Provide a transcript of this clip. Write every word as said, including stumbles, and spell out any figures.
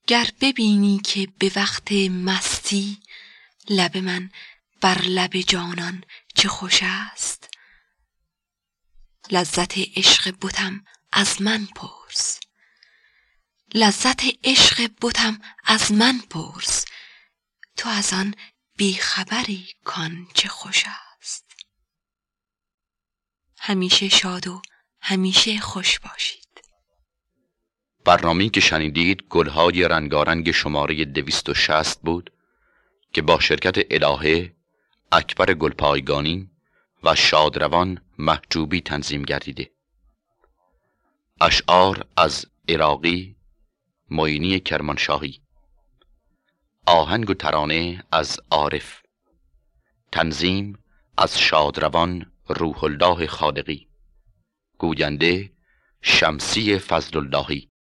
گر ببینی که به وقت مستی لب من بر لب جانان چه خوش است، لذت عشق بتم از من پرس، لذت عشق بتم از من پرس، تو از آن بی خبری کان چه خوش است. همیشه شاد و همیشه خوش باشید. برنامه‌ای که شنیدید گلهای رنگارنگ شماره دویست و شصت بود که با شرکت الهه، اکبر گلپایگانی و شادروان محجوبی تنظیم گردیده. اشعار از عراقی معینی کرمانشاهی، آهنگ و ترانه از عارف، تنظیم از شادروان روح الله خالقی، گوینده شمسی فضل اللهی.